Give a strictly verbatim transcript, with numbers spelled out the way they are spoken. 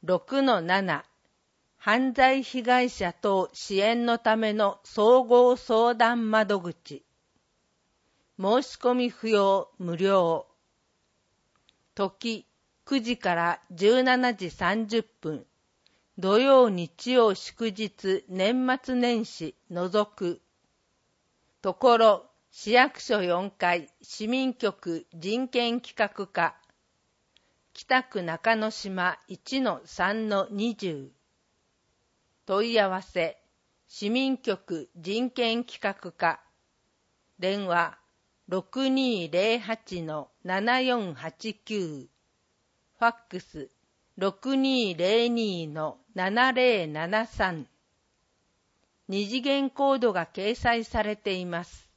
ろくのなな 犯罪被害者等支援のための総合相談窓口。申し込み不要無料。時くじからじゅうしちじさんじゅっぷん。土曜日曜祝日年末年始除く。ところ市役所よんかい市民局人権企画課。北区中之島 いちのさんのにじゅう。問い合わせ市民局人権企画課。電話 ろくにーぜろはちのななよんはちきゅう。ファックス ろくにーぜろにのななぜろななさん。二次元コードが掲載されています。